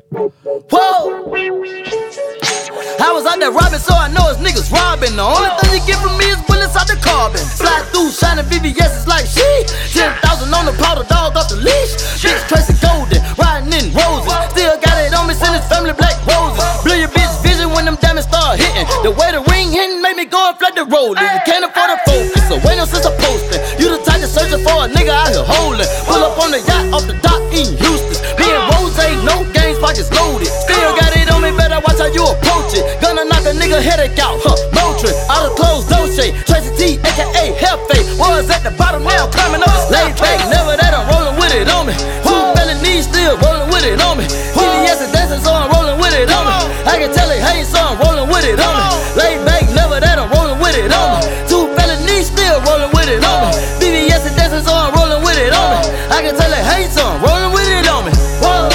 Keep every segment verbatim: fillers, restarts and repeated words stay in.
Whoa! I was out there robbing, so I know it's niggas robbing. The only thing you get from me is bullets out the carbon. Fly through, shining V V S, it's like she. ten thousand on the powder dog off the leash. Bitch Tracy Golden, riding in roses. Still got it on me, send his family black roses. Blur your bitch vision when them diamonds start hitting. The way the ring hitting made me go and flood the rollers. You can't afford a focus, so wait no sense of posting. You the type to searching for a nigga out here holding. Pull up on the yacht off the dock in Houston. Me and Rose, no games, pockets loaded. Still got it on me, better watch how you approach it. Gonna knock a nigga headache out, huh? Motrin, out of clothes, Dolce. Tracy T, aka Hefe. Was at the bottom now, climbing up. Laid back, never that I'm rolling with it on me. Two felonies still rolling with it on me. V V S is dancing, so I'm rolling with it on me. I can tell it hates, so I'm rolling with it on me. Laid back, never that I'm rolling with it on me. Two felonies still rolling with it on me. V V S is dancing, so I'm rolling with it on me. I can tell it hates, so I'm rolling with it on me. Whoa.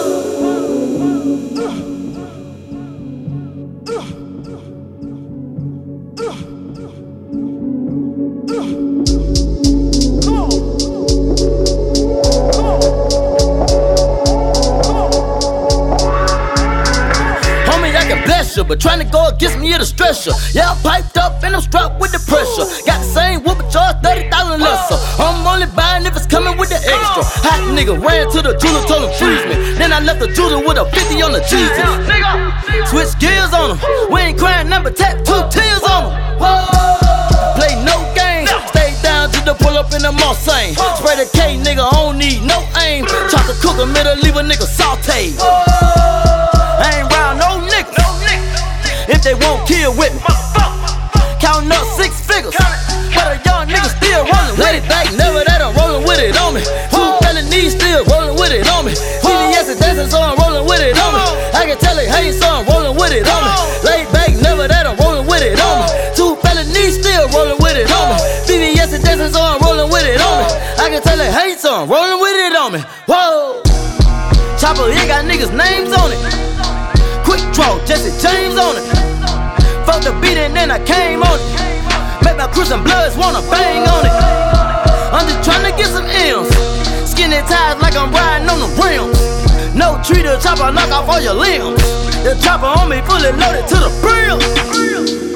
But trying to go against me, it'll stress ya. Yeah, I'm piped up and I'm strapped with the pressure. Got the same whoop but charge thirty thousand lesser. I'm only buying if it's coming with the extra. Hot nigga ran to the jeweler, told him freeze me. Then I left the jeweler with a fifty on the Jesus. Switch gears on him. We ain't crying number tap, two tears on him. Play no games. Stay down to the pull up in the Mustang. Spray the K, nigga, I don't need no aim. Chop the cooker, middle, leave a nigga sauté. I ain't round no niggas. If they won't kill with me, counting up six figures, but a young nigga still rolling. Let it back, never that I'm rolling with it on me. Two felonies still rolling with it on me. V V S is dancing, so I'm rolling with it on me. I can tell it hates, so I'm rolling with it on me. Laid back, never that I'm rolling with it on me. Two felonies still rolling with it on me. V V S is dancing, so I'm rolling with it on me. I can tell it hates, so I'm rolling with it on me. Whoa, Chopper, he got niggas' names on it. Quick draw, Jesse James on it. Fuck the beat and then I came on it. Make my Crips and Bloods wanna bang on it. I'm just tryna get some M's. Skinny ties like I'm riding on the rims. No tree to chopper, knock off all your limbs. The chopper on me fully loaded to the brim.